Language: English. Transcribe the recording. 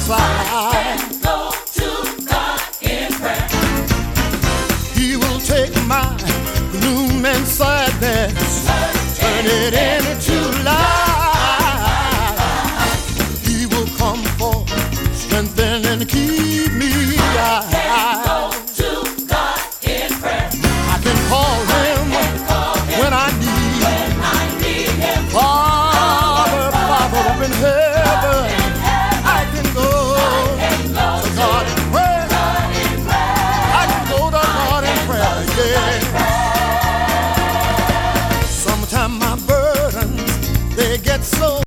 inside. Go to God in prayer. He will take my gloom and sadness, turn it into light. He will come for strengthen and keep me. Go to God in prayer. I can call him when I need him. Father, Father up in heaven, I can go to God in prayer. I can go to God in prayer, yeah. Sometimes my burdens, they get so